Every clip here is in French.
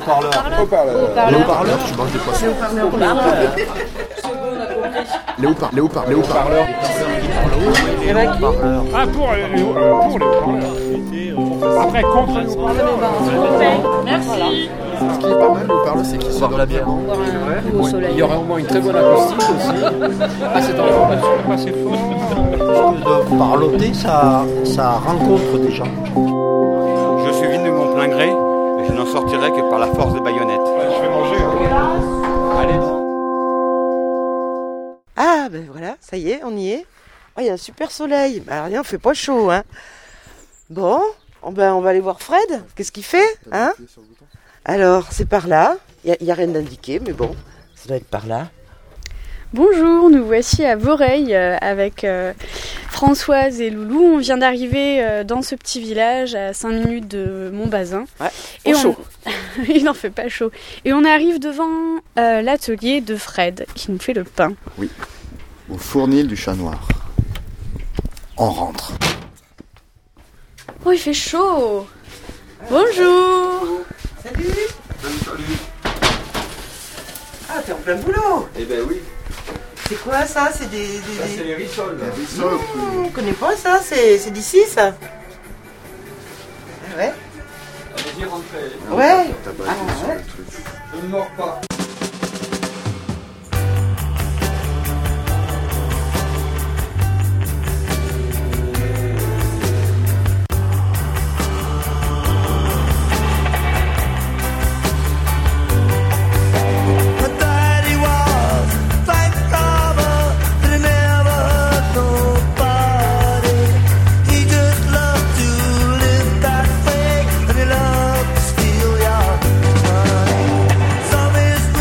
Haut-parleur. Les haut-parleurs, tu manges des poissons. Les haut-parleurs. Ah, pour les haut-parleurs. Après, contre les haut-parleurs. Merci. Ce qui est pas mal, les haut-parleurs, c'est qu'ils sont de la bière. Il y aura au moins une très bonne acoustique aussi. À cet endroit, pas assez fort. De parloter, ça rencontre des gens. Je suis venu de mon plein gré, et je n'en sortirai que par la force des baïonnettes. Je vais manger. Allez. Ah, ben voilà, ça y est, on y est. Oh, il y a un super soleil. Alors, rien, il fait pas chaud, hein. Bon, on va aller voir Fred. Qu'est-ce qu'il fait, hein? Alors, c'est par là. Il y a rien d'indiqué, mais bon, ça doit être par là. Bonjour, nous voici à Voreil avec Françoise et Loulou. On vient d'arriver dans ce petit village à 5 minutes de Montbazin. Ouais, et chaud. Il n'en fait pas chaud. Et on arrive devant l'atelier de Fred qui nous fait le pain. Oui, au fournil du Chat Noir. On rentre. Oh, il fait chaud. Bonjour. Salut. Ah, t'es en plein boulot. Eh ben oui, C'est quoi ça? C'est des... ça c'est les rissoles. On connaît pas ça, c'est d'ici ça? Ah ouais? Allez-y, rentrez. Ouais. Tabac Ah, sur ouais. le truc. Je ne mords pas. Some is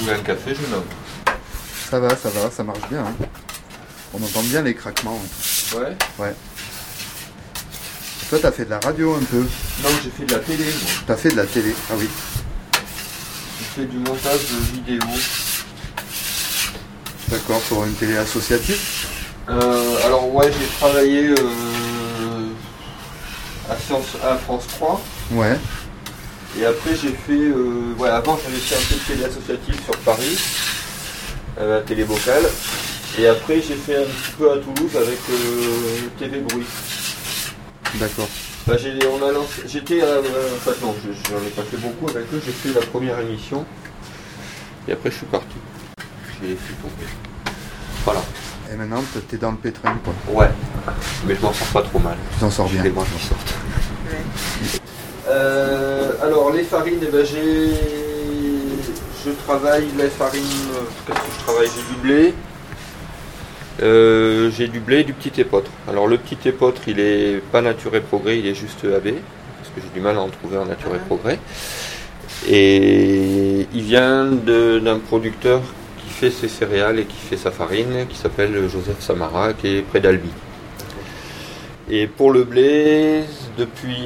voulez un café, je nomme. Ça va, ça marche bien. Hein. On entend bien les craquements. Ouais. Ouais. Et toi, t'as fait de la radio un peu? Non, j'ai fait de la télé, moi. T'as fait de la télé, ah oui. J'ai fait du montage de vidéos. D'accord, pour une télé associative? Alors ouais, j'ai travaillé à France 3. Ouais. Et après j'ai fait... avant j'avais fait un peu de télé associative sur Paris, à la télé vocale. Et après j'ai fait un petit peu à Toulouse avec TV Bruit. D'accord. Bah, j'étais en fait non, j'en ai pas fait beaucoup avec eux, j'ai fait la première émission. Et après je suis parti. J'ai laissé tomber. Voilà. Et maintenant t'es dans le pétrin quoi. Ouais. Mais je m'en sors pas trop mal. Tu t'en sors bien. Les branches m'en sortent. Alors les farines, je travaille les farines, qu'est-ce que je travaille? J'ai du blé. J'ai du blé et du petit épeautre. Alors le petit épeautre il est pas Nature et Progrès, il est juste AB, parce que j'ai du mal à en trouver en Nature et Progrès. Et il vient d'un producteur qui fait ses céréales et qui fait sa farine, qui s'appelle Joseph Samara, qui est près d'Albi. Et pour le blé, depuis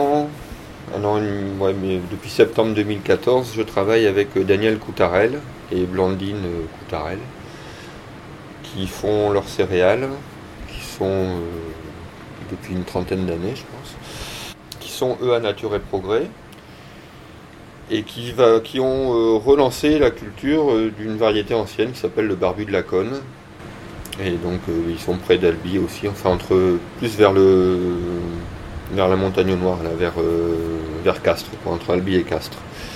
mais depuis septembre 2014, je travaille avec Daniel Coutarel et Blandine Coutarel, qui font leurs céréales, qui sont depuis une trentaine d'années, je pense, qui sont eux à Nature et Progrès, et qui ont relancé la culture d'une variété ancienne qui s'appelle le barbu de Laconne. Et donc ils sont près d'Albi aussi, enfin plus vers la montagne noire, là, vers Castres, quoi, entre Albi et Castres.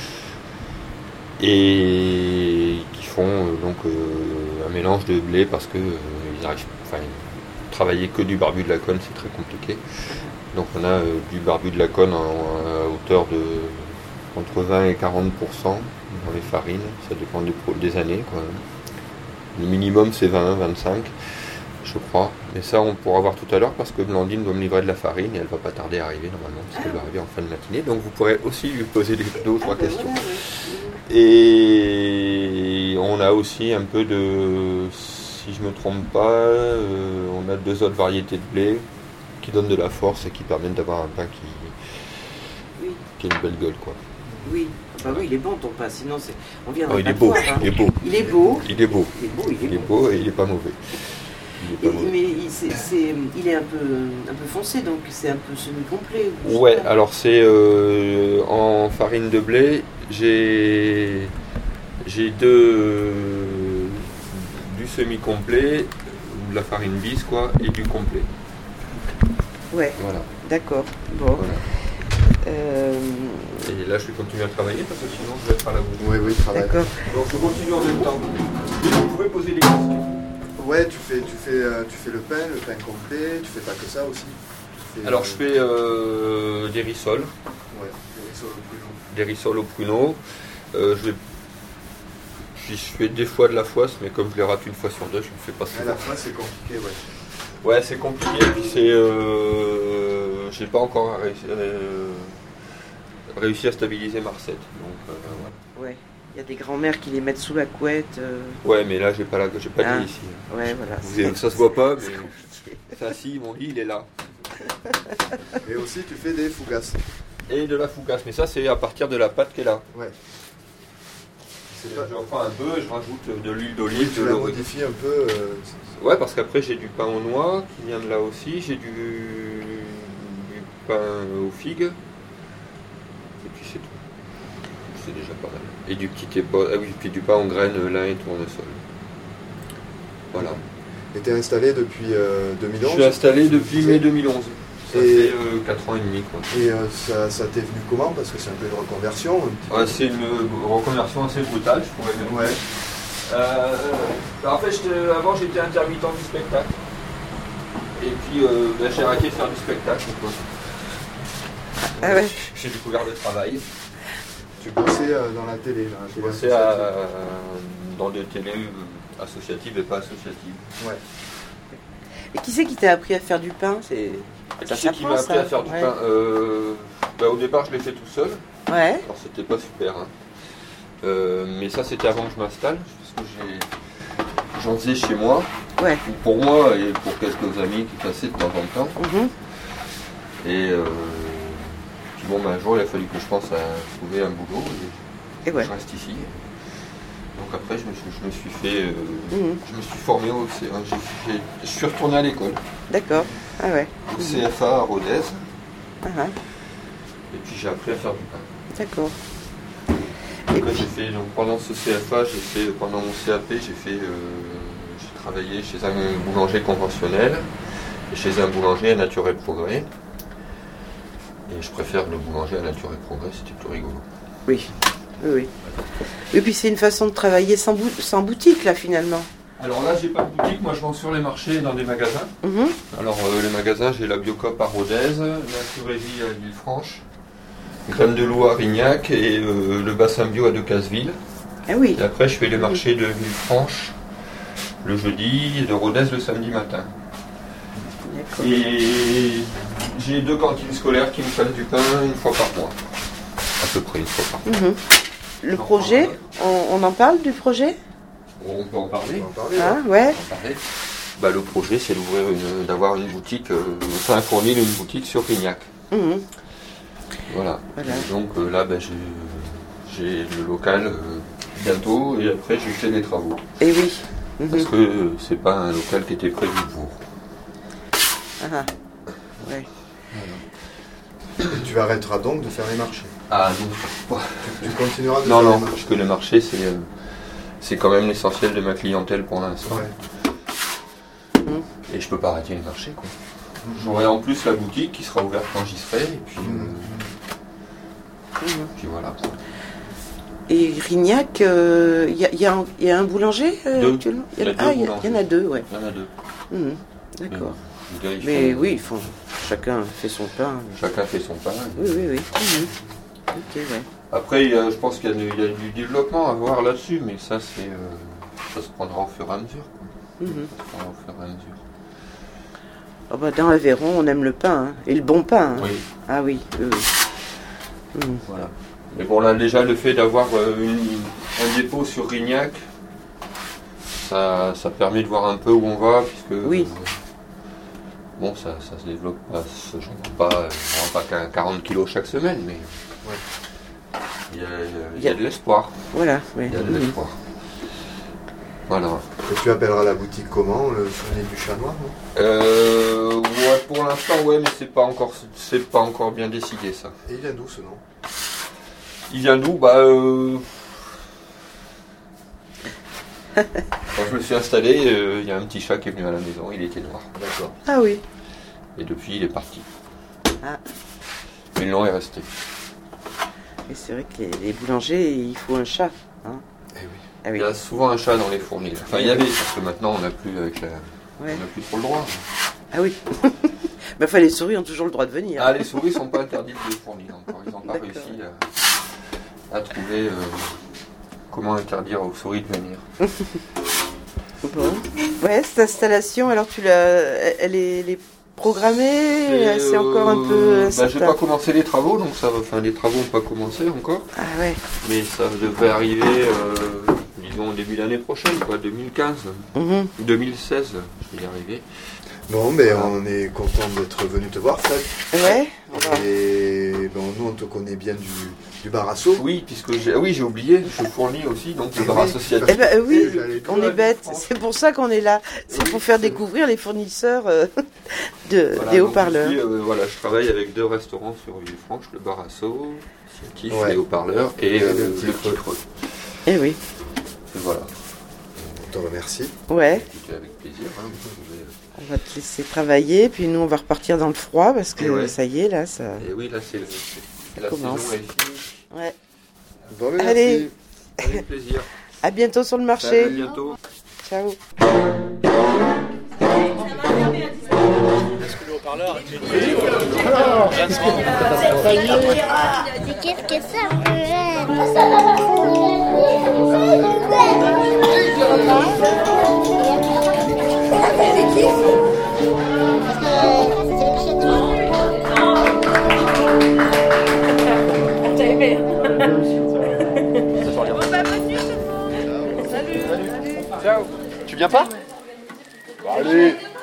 Et qui font un mélange de blé parce que travailler que du barbu de Laconne c'est très compliqué. Donc on a du barbu de Laconne à hauteur de entre 20 et 40% dans les farines, ça dépend des années, quoi. Le minimum c'est 20, 25 je crois. Mais ça on pourra voir tout à l'heure parce que Blandine doit me livrer de la farine et elle va pas tarder à arriver normalement parce qu'elle va arriver en fin de matinée. Donc vous pourrez aussi lui poser 2 ou 3 questions. Et on a aussi un peu si je me trompe pas, on a 2 autres variétés de blé qui donnent de la force et qui permettent d'avoir un pain qui a une belle gueule, quoi. Oui, bah oui, il est bon ton pain, sinon on viendrait il est beau, hein. Il est beau. Il est beau. Il est beau. Il est beau et il est pas mauvais. Mais il est un peu foncé, donc c'est un peu semi-complet. Ouais, alors c'est en farine de blé, j'ai du semi-complet, de la farine bis quoi, et du complet. Ouais, voilà. D'accord. Bon. Voilà. Et là je vais continuer à travailler parce que sinon je vais être à la boue. Oui, travaille. D'accord. Donc je continue en même temps. Vous pouvez poser des questions. Ouais, tu fais le pain complet, tu fais pas que ça aussi. Alors je fais des rissoles. Ouais, des rissoles au pruneau. Des rissoles au pruneau. Je fais des fois de la foisse, mais comme je les rate une fois sur 2, je ne fais pas souvent. La foisse c'est compliqué, ouais. Ouais, c'est compliqué, puis j'ai pas encore réussi à stabiliser ma recette. Donc, ouais. Il y a des grands-mères qui les mettent sous la couette. Ouais, mais là j'ai pas de lit ici. Ouais, voilà. Ça se voit pas, mais ça si, mon lit il est là. Et aussi tu fais des fougasses. Et de la fougasse, mais ça c'est à partir de la pâte qui est là. Ouais. Je reprends un peu, je rajoute de l'huile d'olive. Oui, tu la modifies un peu. Ouais, parce qu'après j'ai du pain aux noix qui vient de là aussi, j'ai du pain aux figues. Et puis c'est tout. C'est déjà pas mal. Et du petit épaule, puis du pain en graines, lin et tournesol. Voilà. Et t'es installé depuis 2011 ? Je suis installé depuis mai 2011. Ça fait 4 ans et demi, quoi. Et ça t'est venu comment ? Parce que c'est un peu une reconversion. C'est une reconversion assez brutale, je pourrais dire. Ouais. En fait, avant j'étais intermittent du spectacle. Et puis j'ai arrêté de faire du spectacle. Quoi. Ah ouais. J'ai découvert le travail. Tu bossais dans la télé là. Je bossais dans des télés associatives et pas associatives. Ouais. Et qui c'est qui t'a appris à faire du pain ? Qui c'est qui m'a appris à faire du pain ? Au départ je l'ai fait tout seul. Ouais. Alors c'était pas super. Hein. Mais ça, c'était avant que je m'installe, parce que j'en faisais chez moi, Ouais. pour moi et pour quelques amis qui passaient de temps en temps. Et puis bon, un jour, il a fallu que je pense à trouver un boulot et ouais. je reste ici. Donc après, je me suis fait, je me suis formé au je suis retourné à l'école. D'accord. Ah ouais. Au CFA à Rodez. Ah, Et puis j'ai appris à faire du pain. d'accord. Donc, j'ai fait, donc, pendant ce CFA, pendant mon CAP, j'ai travaillé chez un boulanger conventionnel et chez un boulanger à Nature et Progrès. Et je préfère le boulanger à Nature et Progrès, c'était plus rigolo. Oui. Et puis c'est une façon de travailler sans boutique là finalement. Alors là, j'ai pas de boutique, moi je vends sur les marchés et dans des magasins. Alors les magasins, j'ai la Biocop à Rodez, la Curésie à Villefranche, Crème de loup à Rignac et le bassin bio à Decazeville. Ah oui. Et après, je fais les marchés de Villefranche le jeudi et de Rodez le samedi matin. D'accord. Et j'ai 2 cantines scolaires qui me prennent du pain une fois par mois. À peu près une fois par mois. Le projet, on en parle du projet? On peut en parler. Ah ouais. Bah, le projet, c'est d'avoir une boutique, enfin fournir une boutique sur Rignac. Voilà. Donc là, bah, j'ai le local bientôt et après je fais des travaux. Et oui. Parce que c'est pas un local qui était prévu pour. Ah ouais. Et tu arrêteras donc de faire les marchés. Ah non. Tu continueras de Non, faire non, les marchés. parce que les marchés, c'est quand même l'essentiel de ma clientèle pour l'instant. Ouais. Et je peux pas arrêter les marchés, quoi. J'aurai en plus la boutique qui sera ouverte quand j'y serai, et puis, puis voilà. Et Rignac, il y a un boulanger actuellement? Il y en a 2, ouais. Il y en a 2. D'accord. Mais oui, chacun fait son pain. Chacun fait son pain. Oui. Ok, ouais. Après, je pense qu'il y a du développement à voir là-dessus, mais ça, ça se prendra au fur et à mesure. Ça se prendra au fur et à mesure. Oh bah, dans l'Aveyron, on aime le pain, hein, et le bon pain. Hein. Oui. Ah oui. Voilà. Mais bon, là, déjà, le fait d'avoir un dépôt sur Rignac, ça permet de voir un peu où on va, puisque... Oui. Bon, ça se développe pas, j'en vends pas qu'à 40 kilos chaque semaine, mais il y a de l'espoir. Voilà, oui. Il y a de l'espoir. Voilà. Et tu appelleras la boutique comment? Le fournil du chat noir, non? Ouais, pour l'instant, ouais, mais c'est pas encore bien décidé, ça. Et il vient d'où ce nom? Il vient d'où? Bah, quand je me suis installé, il y a un petit chat qui est venu à la maison, il était noir. D'accord. Ah oui. Et depuis, il est parti. Ah. Mais le nom est resté. Et c'est vrai que les boulangers, il faut un chat. Hein. Eh oui. Ah oui. Il y a souvent un chat dans les fournils. Enfin, il y avait, parce que maintenant, on n'a plus avec la... Ouais. On n'a plus trop le droit. Ah oui. Mais enfin, les souris ont toujours le droit de venir. Ah, les souris sont pas interdites de fournir encore. Ils n'ont pas réussi à trouver comment interdire aux souris de venir. Bon. Ouais, cette installation, alors elle est programmée, c'est encore un peu... Bah, j'ai pas commencé les travaux, donc les travaux n'ont pas commencé encore. Ah ouais. Mais ça devrait arriver, disons, au début de l'année prochaine, quoi, 2015. 2016, je vais y arriver. Bon, mais on est content d'être venu te voir, Fred. Ouais. Et bon, nous, on te connaît bien du bar asso. Oui, puisque j'ai oublié, je fournis aussi donc le bar associatif. Eh ben oui, on est bête. C'est pour ça qu'on est là. C'est pour faire découvrir les fournisseurs des haut-parleurs. Voilà, je travaille avec 2 restaurants sur Villefranche, le bar associatif, les haut-parleurs et le petit creux. Eh oui. Et voilà. On te remercie. Ouais. Avec plaisir. Hein, on va te laisser travailler, puis nous on va repartir dans le froid parce que ça y est là, ça. Et oui, là c'est la commence. saison est finie. Ouais. Bon, merci. Allez. Avec plaisir. À bientôt sur le marché. À bientôt. Ciao. Est-ce que le haut-parleur est dédié Qu'est-ce que ça Ça sort bien. Ciao. Tu viens pas? Allez.